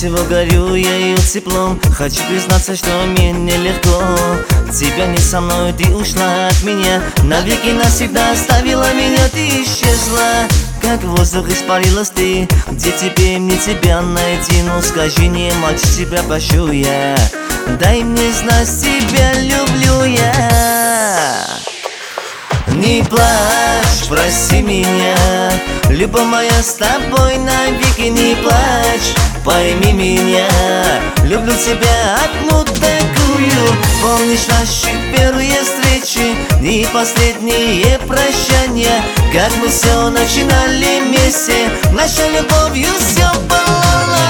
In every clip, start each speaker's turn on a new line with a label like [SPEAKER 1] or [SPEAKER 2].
[SPEAKER 1] всего горю я ее теплом. Хочу признаться, что мне нелегко. Тебя не со мной, ты ушла от меня. Навеки навсегда оставила меня, ты исчезла. Как воздух испарилась ты. Где теперь мне тебя найти? Ну скажи, не мочь, тебя прощу я. Дай мне знать, тебя люблю я. Не плачь, прости меня, любовь моя, с тобой навеки не плачь. Пойми меня, люблю тебя одну такую. Помнишь наши первые встречи и последние прощания? Как мы все начинали вместе, нашей любовью все пылало.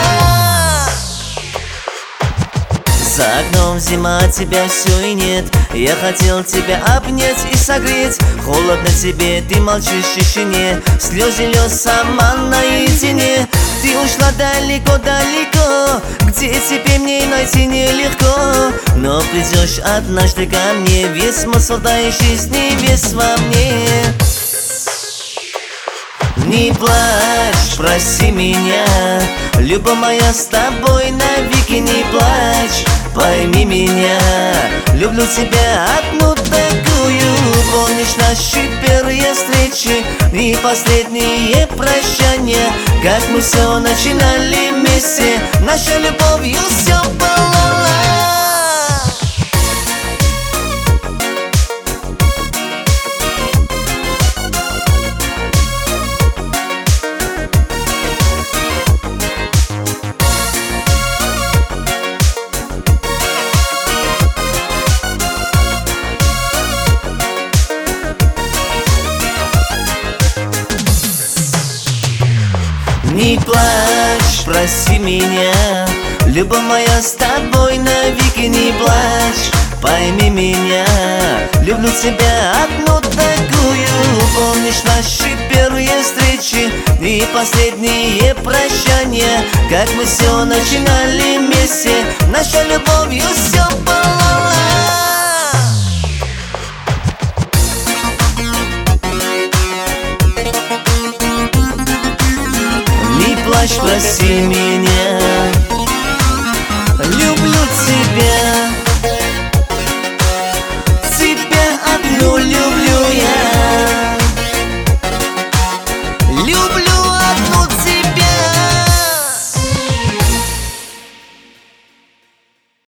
[SPEAKER 1] За окном зима, тебя все и нет. Я хотел тебя обнять и согреть. Холодно тебе, ты молчишь в тишине. Слезы льешь сама наедине. Ты ушла далеко-далеко, где теперь мне найти нелегко. Но придешь однажды ко мне, весь смысл твоей жизни весь во мне. Не плачь, прости меня, любовь моя, с тобой навеки не плачь. Пойми меня, люблю тебя одну такую. Помнишь наши первые встречи и последние прощания? Как мы все начинали вместе, нашей любовью все пылало. Не плачь, прости меня, любовь моя, с тобой навеки не плачь. Пойми меня, люблю тебя одну такую. Помнишь наши первые встречи и последние прощания? Как мы все начинали вместе, наша любовь